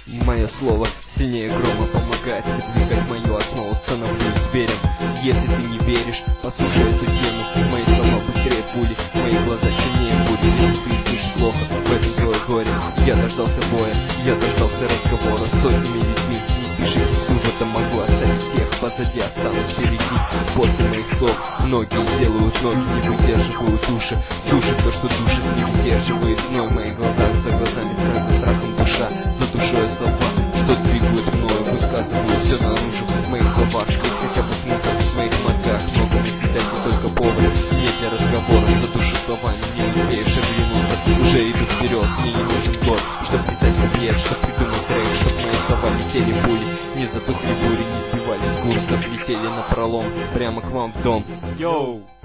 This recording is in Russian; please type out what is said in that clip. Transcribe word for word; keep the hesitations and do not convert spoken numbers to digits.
Мое слово сильнее грома помогает выдвигать мою основу, становлюсь зверем. Если ты не веришь, послушай эту тему. Мои слова быстрее пули, мои глаза сильнее бури. Если ты слышишь плохо, в этом твое горе. Я дождался боя, я дождался разговора с сотнями людьми. Не спешите с выводом, могу оставить всех позади, останусь впереди. После моих слов многие делают ноги, не выдерживают уши. Душит то, что душит, не выдерживает зной. Мои глаза за глазами страха, страхом душа, за душой слова, что двигают мною, высказывают все наружу. В моих словах есть хотя бы смысл, в моих мозгах много мыслей, не только повод. Нет для разговора, за душу словами не успеешь оглянуться. Уже иду вперед, мне не нужен год, чтоб писать куплет, чтоб придумать трек, чтоб мои слова летели пули, не затухли бури, не сбивали с курсов, летели напролом прямо к вам в дом. Йоу!